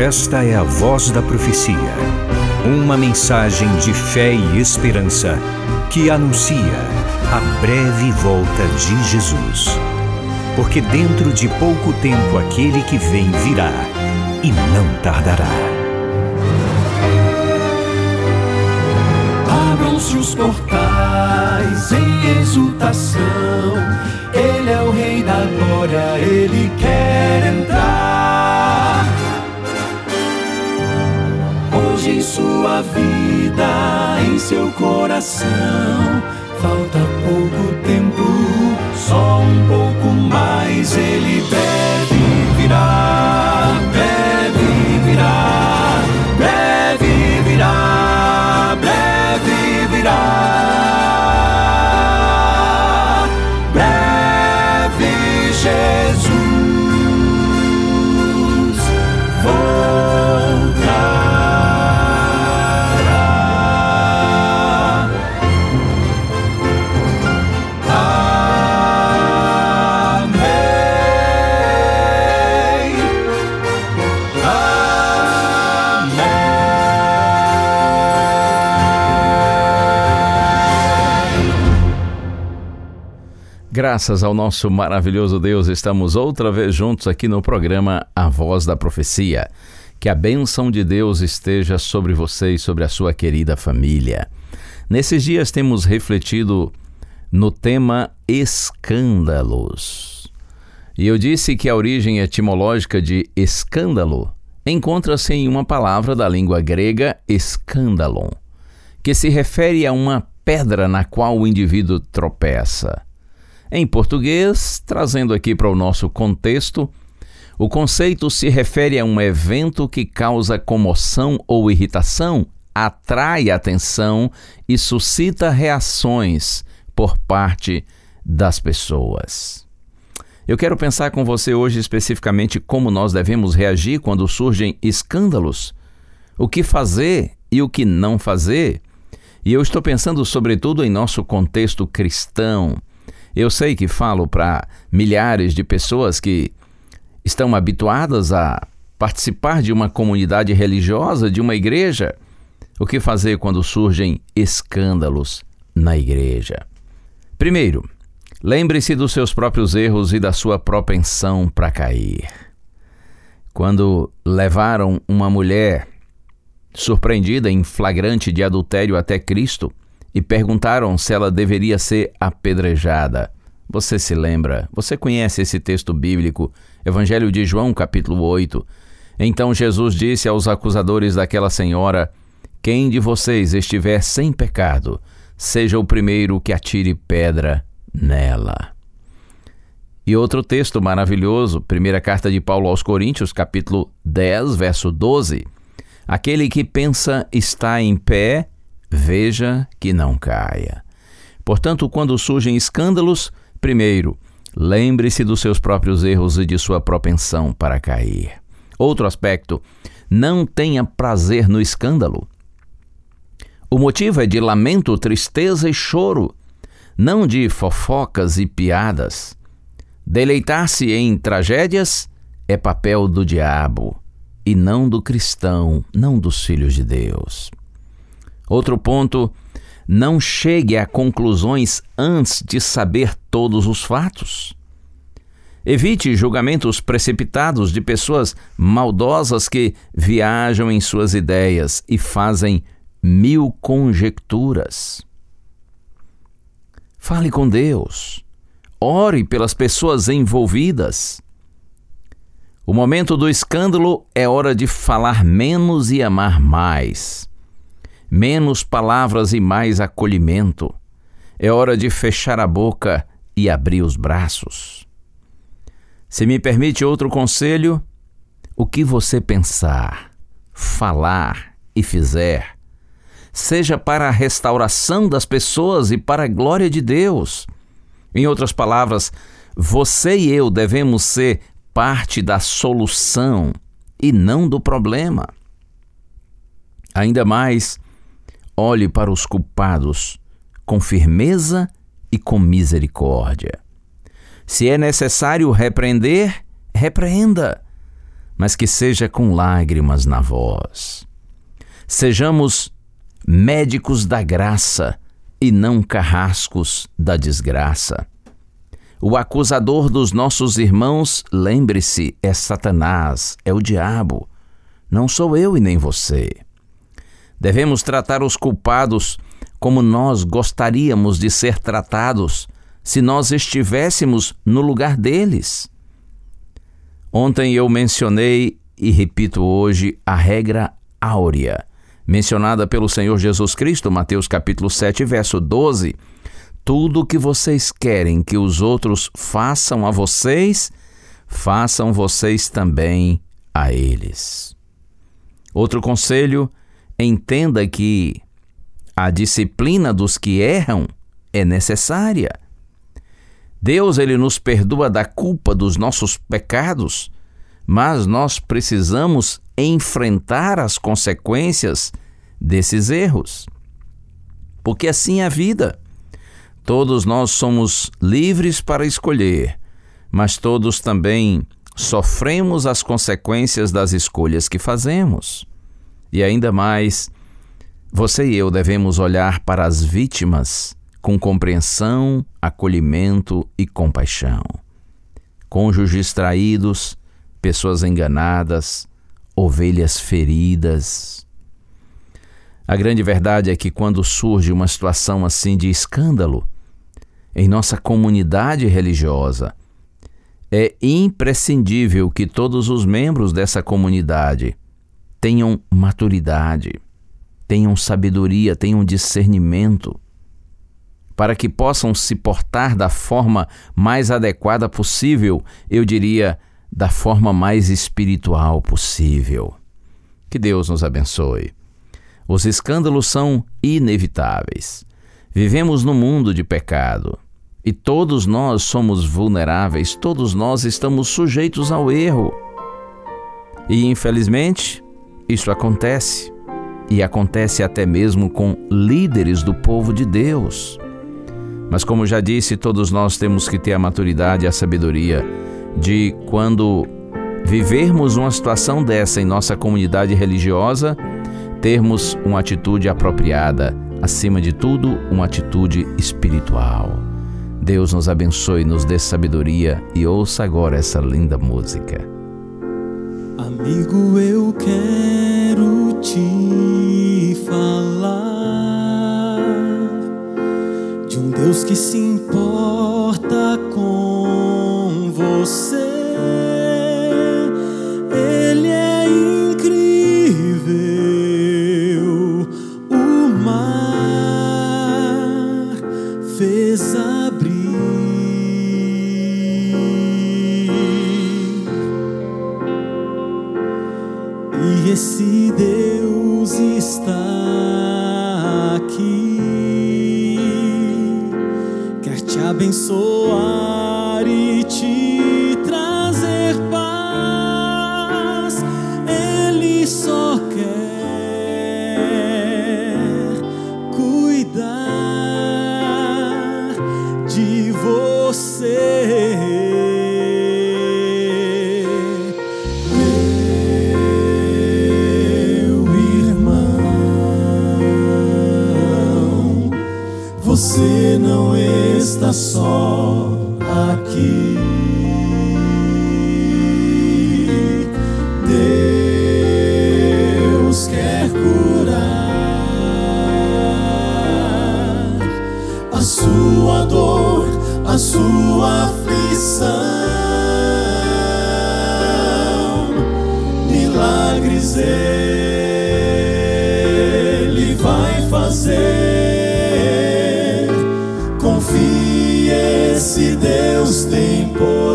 Esta é a Voz da Profecia, uma mensagem de fé e esperança que anuncia a breve volta de Jesus. Porque dentro de pouco tempo aquele que vem virá e não tardará. Abram-se os portais em exultação, Ele é o Rei da Glória, Ele quer entrar. Hoje em sua vida, em seu coração, falta pouco tempo, só um pouco mais. Ele breve virá, breve virá, breve virá, breve virá. Breve Jesus voltará. Graças ao nosso maravilhoso Deus, estamos outra vez juntos aqui no programa A Voz da Profecia. Que a bênção de Deus esteja sobre você e sobre a sua querida família. Nesses dias temos refletido no tema escândalos. E eu disse que a origem etimológica de escândalo encontra-se em uma palavra da língua grega escândalon, que se refere a uma pedra na qual o indivíduo tropeça. Em português, trazendo aqui para o nosso contexto, o conceito se refere a um evento que causa comoção ou irritação, atrai atenção e suscita reações por parte das pessoas. Eu quero pensar com você hoje especificamente como nós devemos reagir quando surgem escândalos, o que fazer e o que não fazer. E eu estou pensando sobretudo em nosso contexto cristão. Eu sei que falo para milhares de pessoas que estão habituadas a participar de uma comunidade religiosa, de uma igreja. O que fazer quando surgem escândalos na igreja? Primeiro, lembre-se dos seus próprios erros e da sua propensão para cair. Quando levaram uma mulher surpreendida em flagrante de adultério até Cristo, e perguntaram se ela deveria ser apedrejada. Você se lembra? Você conhece esse texto bíblico, Evangelho de João, capítulo 8. Então Jesus disse aos acusadores daquela senhora: quem de vocês estiver sem pecado, seja o primeiro que atire pedra nela. E outro texto maravilhoso, primeira carta de Paulo aos Coríntios, capítulo 10, verso 12. Aquele que pensa estar em pé, veja que não caia. Portanto, quando surgem escândalos, primeiro, lembre-se dos seus próprios erros e de sua propensão para cair. Outro aspecto, não tenha prazer no escândalo. O motivo é de lamento, tristeza e choro, não de fofocas e piadas. Deleitar-se em tragédias é papel do diabo e não do cristão, não dos filhos de Deus. Outro ponto, não chegue a conclusões antes de saber todos os fatos. Evite julgamentos precipitados de pessoas maldosas que viajam em suas ideias e fazem 1000 conjecturas. Fale com Deus. Ore pelas pessoas envolvidas. O momento do escândalo é hora de falar menos e amar mais. Menos palavras e mais acolhimento. É hora de fechar a boca e abrir os braços. Se me permite outro conselho, o que você pensar, falar e fizer, seja para a restauração das pessoas e para a glória de Deus. Em outras palavras, você e eu devemos ser parte da solução e não do problema. Ainda mais, olhe para os culpados com firmeza e com misericórdia. Se é necessário repreender, repreenda, mas que seja com lágrimas na voz. Sejamos médicos da graça e não carrascos da desgraça. O acusador dos nossos irmãos, lembre-se, é Satanás, é o diabo. Não sou eu e nem você. Devemos tratar os culpados como nós gostaríamos de ser tratados se nós estivéssemos no lugar deles. Ontem eu mencionei e repito hoje a regra áurea, mencionada pelo Senhor Jesus Cristo, Mateus capítulo 7, verso 12. Tudo o que vocês querem que os outros façam a vocês, façam vocês também a eles. Outro conselho, entenda que a disciplina dos que erram é necessária. Deus, Ele nos perdoa da culpa dos nossos pecados, mas nós precisamos enfrentar as consequências desses erros. Porque assim é a vida. Todos nós somos livres para escolher, mas todos também sofremos as consequências das escolhas que fazemos. E ainda mais, você e eu devemos olhar para as vítimas com compreensão, acolhimento e compaixão. Cônjuges traídos, pessoas enganadas, ovelhas feridas. A grande verdade é que quando surge uma situação assim de escândalo em nossa comunidade religiosa, é imprescindível que todos os membros dessa comunidade tenham maturidade, tenham sabedoria, tenham discernimento, para que possam se portar da forma mais adequada possível, eu diria, da forma mais espiritual possível. Que Deus nos abençoe. Os escândalos são inevitáveis. Vivemos num mundo de pecado e todos nós somos vulneráveis, todos nós estamos sujeitos ao erro. E, infelizmente, isso acontece. E acontece até mesmo com líderes do povo de Deus. Mas como já disse, todos nós temos que ter a maturidade e a sabedoria de, quando vivermos uma situação dessa em nossa comunidade religiosa, termos uma atitude apropriada, acima de tudo, uma atitude espiritual. Deus nos abençoe, nos dê sabedoria e ouça agora essa linda música. Amigo, eu quero te falar de um Deus que se importa com você. Ele é incrível, o mar fez abrir, e esse Deus está aqui, quer te abençoar e te trazer paz. Ele só quer cuidar de você. Você não está só aqui. Deus quer curar a sua dor, a sua aflição. Milagres Ele vai fazer. Confie, esse Deus tem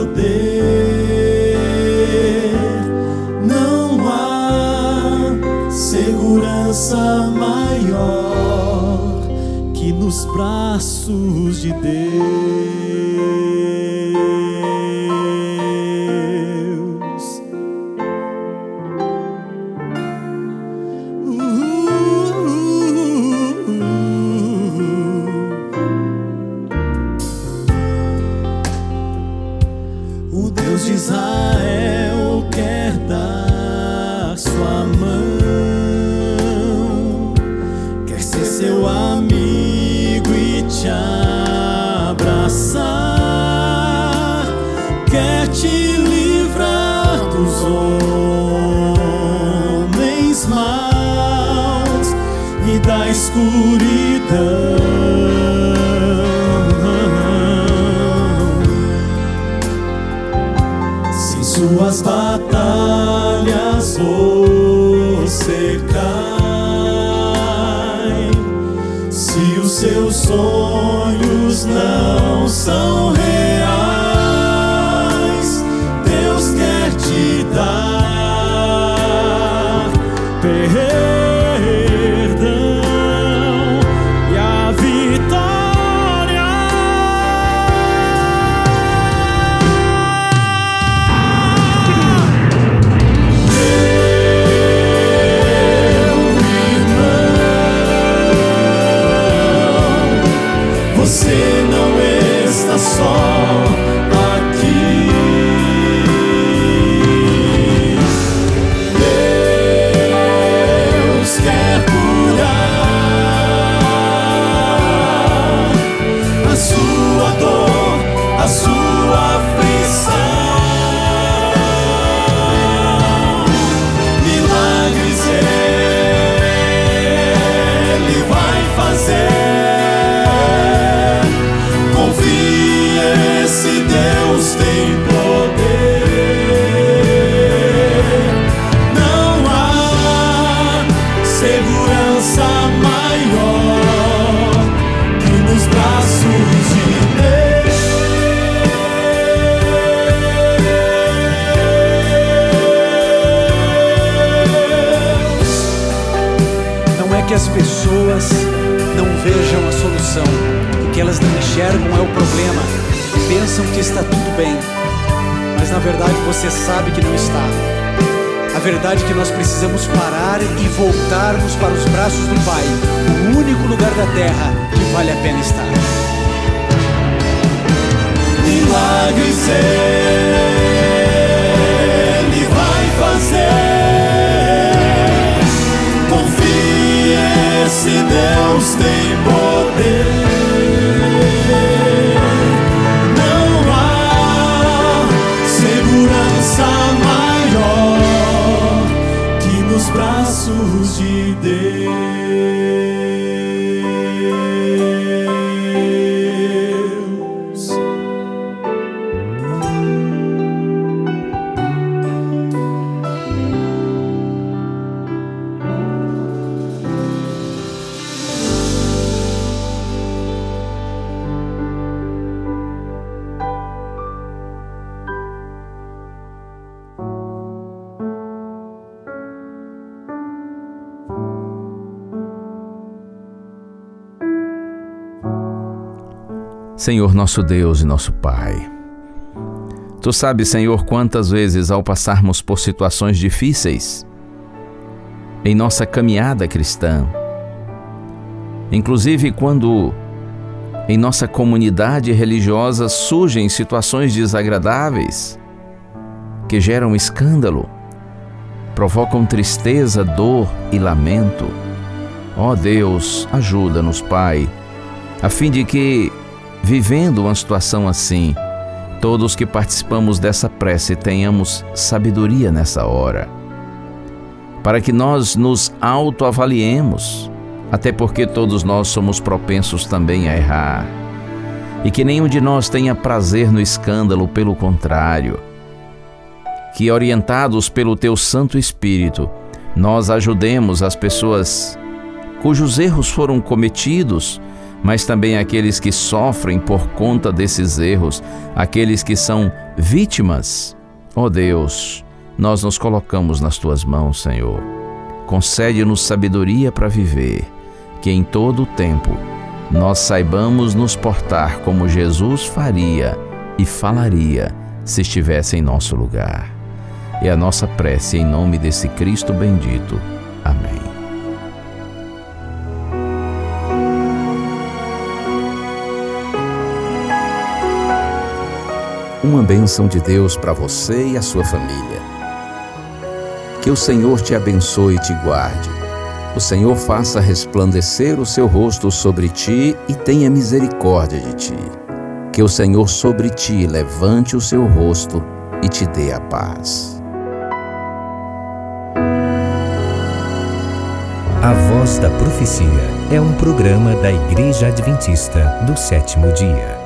poder. Não há segurança maior que nos braços de Deus. O Deus de Israel quer dar quer te livrar dos homens maus e da escuridão. Se em suas batalhas você cai, se os seus sonhos não são reais, Deus quer te dar perdão e a vitória. Meu irmão, você não está só aqui. Deus quer curar a sua dor, a sua aflição. Milagres Ele vai fazer. Esse Deus tem poder. Não há segurança maior que nos braços de Deus. Não é que as pessoas não vejam a solução, o que elas não enxergam é o problema. Pensam que está tudo bem, mas na verdade você sabe que não está. A verdade é que nós precisamos parar e voltarmos para os braços do Pai, o único lugar da terra que vale a pena estar. Milagres Ele vai fazer. Confie, esse Deus tem poder. Maior que nos braços de Deus. Senhor nosso Deus e nosso Pai, Tu sabes, Senhor, quantas vezes ao passarmos por situações difíceis em nossa caminhada cristã, inclusive quando em nossa comunidade religiosa surgem situações desagradáveis que geram escândalo, provocam tristeza, dor e lamento. Ó Deus, ajuda-nos, Pai, a fim de que, vivendo uma situação assim, todos que participamos dessa prece tenhamos sabedoria nessa hora, para que nós nos autoavaliemos, até porque todos nós somos propensos também a errar, e que nenhum de nós tenha prazer no escândalo, pelo contrário, que orientados pelo Teu Santo Espírito, nós ajudemos as pessoas cujos erros foram cometidos, mas também aqueles que sofrem por conta desses erros, aqueles que são vítimas. Ó Deus, nós nos colocamos nas Tuas mãos, Senhor. Concede-nos sabedoria para viver, que em todo o tempo nós saibamos nos portar como Jesus faria e falaria se estivesse em nosso lugar. É a nossa prece em nome desse Cristo bendito. Amém. Uma bênção de Deus para você e a sua família. Que o Senhor te abençoe e te guarde. O Senhor faça resplandecer o seu rosto sobre ti e tenha misericórdia de ti. Que o Senhor sobre ti levante o seu rosto e te dê a paz. A Voz da Profecia é um programa da Igreja Adventista do Sétimo Dia.